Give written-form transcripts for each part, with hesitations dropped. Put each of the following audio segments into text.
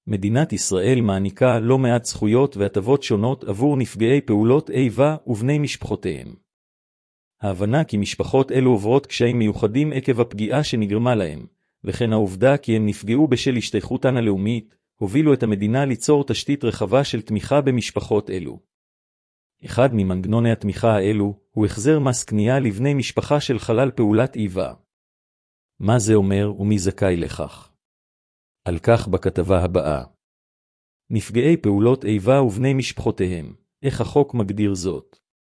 מדינת ישראל מעניקה לא מעט זכויות והטבות שונות עבור נפגעי פעולות איבה ובני משפחותיהם. ההבנה כי משפחות אלו עוברות קשיים מיוחדים עקב הפגיעה שנגרמה להם, וכן העובדה כי הם נפגעו בשל השתייכותן הלאומית, הובילו את המדינה ליצור תשתית רחבה של תמיכה במשפחות אלו. אחד ממנגנוני התמיכה האלו הוא החזר מס קנייה לבני משפחה של חלל פעולת איבה. מה זה אומר ומי זכאי לכך? על כך בכתבה הבאה. נפגעי פעולות איבה ובני משפחותיהם, איך החוק מגדיר זאת?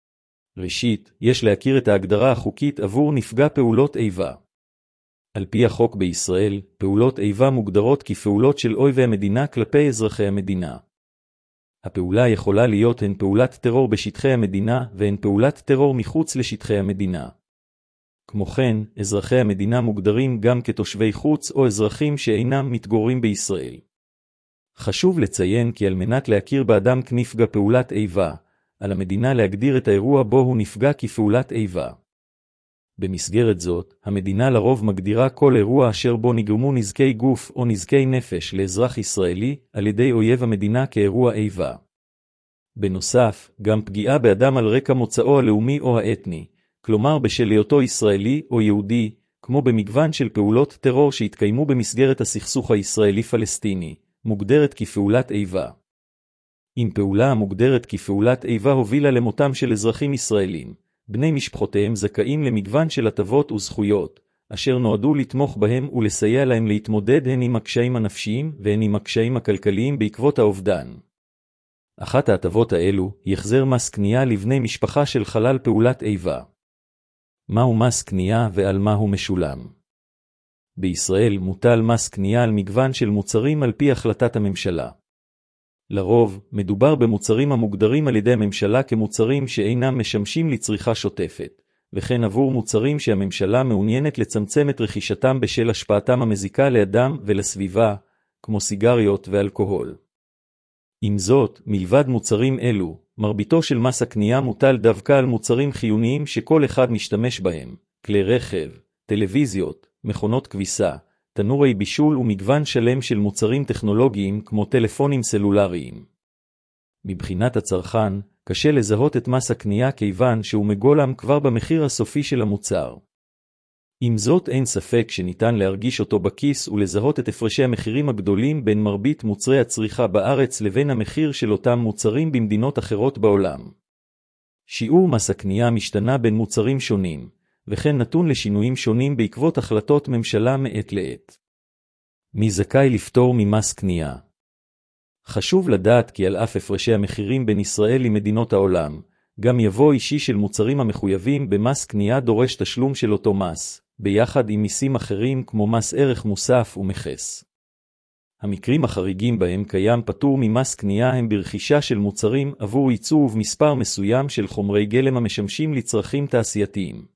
ראשית, יש להכיר את ההגדרה החוקית עבור נפגע פעולות איבה. על פי החוק בישראל, פעולות איבה מוגדרות כפעולות של אויבי המדינה כלפי אזרחי המדינה. הפעולה יכולה להיות הן פעולת טרור בשטחי המדינה והן פעולת טרור מחוץ לשטחי המדינה. כמו כן, אזרחי המדינה מוגדרים גם כתושבי חוץ או אזרחים שאינם מתגוררים בישראל. חשוב לציין כי על מנת להכיר באדם כנפגע פעולת איבה, על המדינה להגדיר את האירוע בו הוא נפגע כפעולת איבה. במסגרת זאת, המדינה לרוב מגדירה כל אירוע אשר בו נגרמו נזקי גוף או נזקי נפש לאזרח ישראלי על ידי אויב המדינה כאירוע איבה. בנוסף, גם פגיעה באדם על רקע מוצאו הלאומי או האתני, כלומר בשל היותו ישראלי או יהודי, כמו במגוון של פעולות טרור שהתקיימו במסגרת הסכסוך הישראלי-פלסטיני, מוגדרת כפעולת איבה. אם פעולה המוגדרת כפעולת איבה הובילה למותם של אזרחים ישראלים, בני משפחותיהם זכאים למגוון של הטבות וזכויות, אשר נועדו לתמוך בהם ולסייע להם להתמודד הן עם הקשיים הנפשיים והן עם הקשיים הכלכליים בעקבות האובדן. אחת ההטבות האלו היא החזר מס קנייה לבני משפחה של חלל פעולת איבה. מהו מס קנייה ועל מה הוא משולם? בישראל מוטל מס קנייה על מגוון של מוצרים על פי החלטת הממשלה. לרוב, מדובר במוצרים המוגדרים על ידי הממשלה כמוצרים שאינם משמשים לצריכה שוטפת, וכן עבור מוצרים שהממשלה מעוניינת לצמצם את רכישתם בשל השפעתם המזיקה לאדם ולסביבה, כמו סיגריות ואלכוהול. עם זאת, מלבד מוצרים אלו, מרביתו של מס הקנייה מוטל דווקא על מוצרים חיוניים שכל אחד משתמש בהם, כלי רכב, טלוויזיות, מכונות כביסה, תנורי בישול ומגוון שלם של מוצרים טכנולוגיים כמו טלפונים סלולריים. מבחינת הצרכן, קשה לזהות את מס הקנייה כיוון שהוא מגולם כבר במחיר הסופי של המוצר. עם זאת אין ספק שניתן להרגיש אותו בכיס ולזהות את הפרשי המחירים הגדולים בין מרבית מוצרי הצריכה בארץ לבין המחיר של אותם מוצרים במדינות אחרות בעולם. שיעור מס הקנייה משתנה בין מוצרים שונים, וכן נתון לשינויים שונים בעקבות החלטות ממשלה מעת לעת. מי זכאי לפטור ממס קנייה? חשוב לדעת כי על אף הפרשי המחירים בין ישראל למדינות העולם, גם יבוא אישי של מוצרים המחויבים במס קנייה דורש תשלום של אותו מס, ביחד עם מיסים אחרים כמו מס ערך מוסף ומכס. המקרים החריגים בהם קיים פטור ממס קנייה הם ברכישה של מוצרים עבור ייצור מספר מסוים של חומרי גלם המשמשים לצרכים תעשייתיים.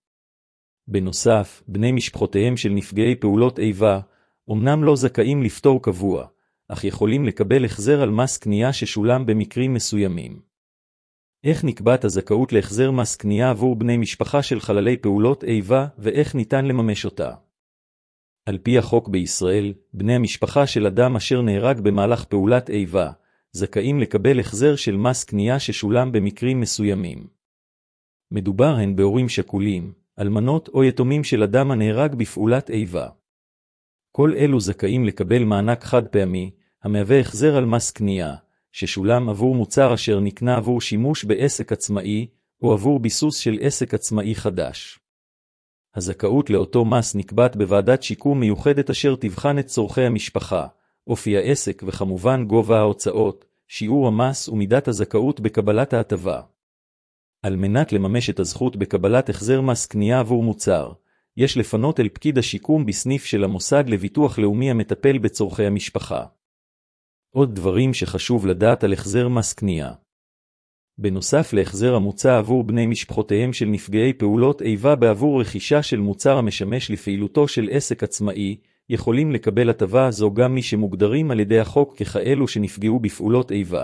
בנוסף, בני משפחותיהם של נפגעי פעולות איבה, אמנם לא זכאים לפטור קבוע, אך יכולים לקבל החזר על מס קנייה ששולם במקרים מסוימים. איך נקבעת הזכאות להחזר מס קנייה עבור בני משפחה של חללי פעולות איבה ואיך ניתן לממש אותה? על פי החוק בישראל, בני המשפחה של אדם אשר נהרג במהלך פעולת איבה, זכאים לקבל החזר של מס קנייה ששולם במקרים מסוימים. מדובר הן בהורים שכולים, אלמנות או יתומים של אדם הנהרג בפעולת איבה. כל אלו זכאים לקבל מענק חד פעמי, המהווה החזר על מס קנייה, ששולם עבור מוצר אשר נקנה עבור שימוש בעסק עצמאי, או עבור ביסוס של עסק עצמאי חדש. הזכאות לאותו מס נקבעת בוועדת שיקום מיוחדת אשר תבחן את צורכי המשפחה, אופי העסק וכמובן גובה ההוצאות, שיעור המס ומידת הזכאות בקבלת ההטבה. על מנת לממש את הזכות בקבלת החזר מס קנייה עבור מוצר, יש לפנות אל פקיד השיקום בסניף של המוסד לביטוח לאומי המטפל בצורכי המשפחה. עוד דברים שחשוב לדעת על החזר מס קנייה. בנוסף להחזר המוצע עבור בני משפחותיהם של נפגעי פעולות איבה בעבור רכישה של מוצר המשמש לפעילותו של עסק עצמאי, יכולים לקבל הטבה זו גם מי שמוגדרים על ידי החוק ככאלו שנפגעו בפעולות איבה.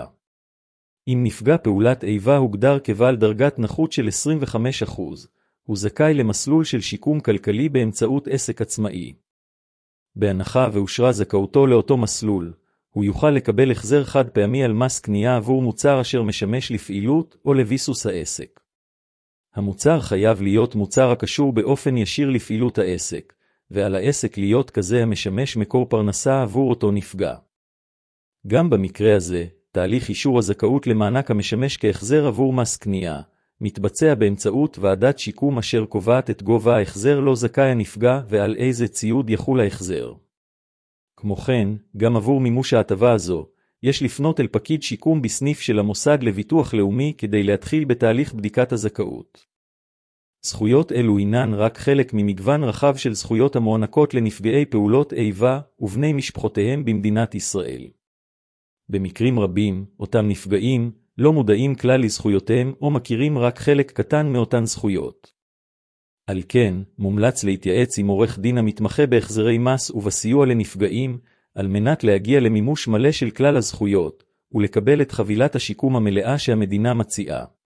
אם נפגע פעולת איבה הוגדר כבעל דרגת נכות של 25%, הוא זכאי למסלול של שיקום כלכלי באמצעות עסק עצמאי. בהנחה ואושרה זכאותו לאותו מסלול, הוא יוכל לקבל החזר חד פעמי על מס קנייה עבור מוצר אשר משמש לפעילות או לביסוס העסק. המוצר חייב להיות מוצר הקשור באופן ישיר לפעילות העסק, ועל העסק להיות כזה המשמש מקור פרנסה עבור אותו נפגע. גם במקרה הזה, תהליך אישור הזכאות למענק המשמש כהחזר עבור מס קנייה, מתבצע באמצעות ועדת שיקום אשר קובעת את גובה ההחזר לו זכאי הנפגע ועל איזה ציוד יחול ההחזר. כמו כן, גם עבור מימוש ההטבה הזו, יש לפנות אל פקיד שיקום בסניף של המוסד לביטוח לאומי כדי להתחיל בתהליך בדיקת הזכאות. זכויות אלו אינן רק חלק ממגוון רחב של זכויות המוענקות לנפגעי פעולות איבה ובני משפחותיהם במדינת ישראל. במקרים רבים, אותם נפגעים לא מודעים כלל לזכויותיהם או מכירים רק חלק קטן מאותן זכויות. על כן, מומלץ להתייעץ עם עורך דין המתמחה בהחזרי מס ובסיוע לנפגעים, על מנת להגיע למימוש מלא של כלל הזכויות, ולקבל את חבילת השיקום המלאה שהמדינה מציעה.